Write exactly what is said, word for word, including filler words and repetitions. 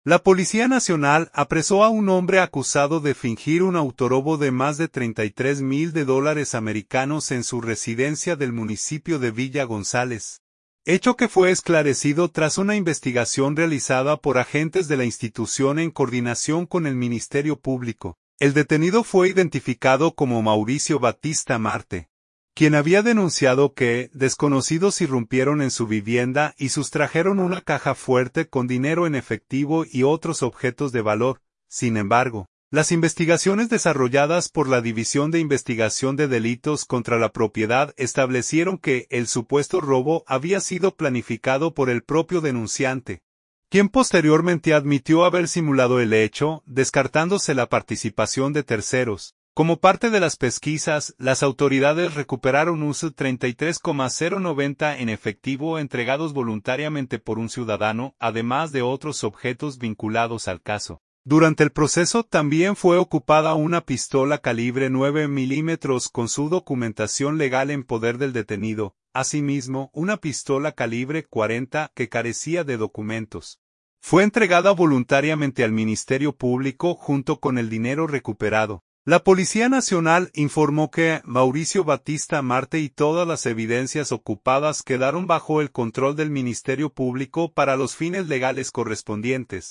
La Policía Nacional apresó a un hombre acusado de fingir un autorobo de más de treinta y tres mil de dólares americanos en su residencia del municipio de Villa González. Hecho que fue esclarecido tras una investigación realizada por agentes de la institución en coordinación con el Ministerio Público. El detenido fue identificado como Mauricio Batista Marte, quien había denunciado que desconocidos irrumpieron en su vivienda y sustrajeron una caja fuerte con dinero en efectivo y otros objetos de valor. Sin embargo, las investigaciones desarrolladas por la División de Investigación de Delitos contra la Propiedad establecieron que el supuesto robo había sido planificado por el propio denunciante, quien posteriormente admitió haber simulado el hecho, descartándose la participación de terceros. Como parte de las pesquisas, las autoridades recuperaron un treinta y tres coma cero noventa en efectivo entregados voluntariamente por un ciudadano, además de otros objetos vinculados al caso. Durante el proceso también fue ocupada una pistola calibre nueve milímetros con su documentación legal en poder del detenido, asimismo, una pistola calibre cuarenta que carecía de documentos. Fue entregada voluntariamente al Ministerio Público junto con el dinero recuperado. La Policía Nacional informó que Mauricio Batista Marte y todas las evidencias ocupadas quedaron bajo el control del Ministerio Público para los fines legales correspondientes.